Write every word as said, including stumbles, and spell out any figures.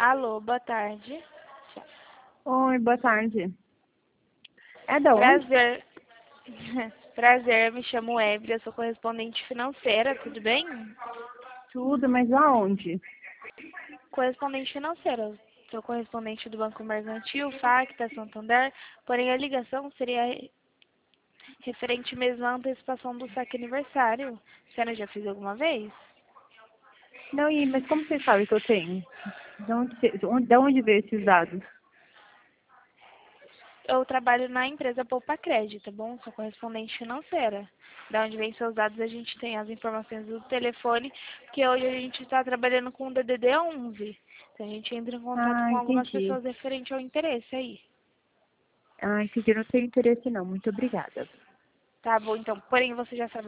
Alô, boa tarde. Oi, boa tarde. É da onde? Prazer. Prazer, eu me chamo Evelyn, eu sou correspondente financeira, tudo bem? Tudo, mas aonde? Correspondente financeira. Sou correspondente do Banco Mercantil, Facta, Santander, porém a ligação seria referente mesmo à antecipação do saque aniversário. A senhora já fez alguma vez? Não, e, mas como você sabe que eu tenho? De onde, você- de onde, de onde veio esses dados? Eu trabalho na empresa Poupa Crédito, tá bom? Sou correspondente financeira. Da onde vem seus dados, a gente tem as informações do telefone, porque hoje a gente está trabalhando com o D D D onze. Então a gente entra em contato Ah, com algumas entendi. pessoas referente ao interesse aí. Ah, entendi. Eu não tenho interesse não. Muito obrigada. Tá bom, então. Porém, você já sabe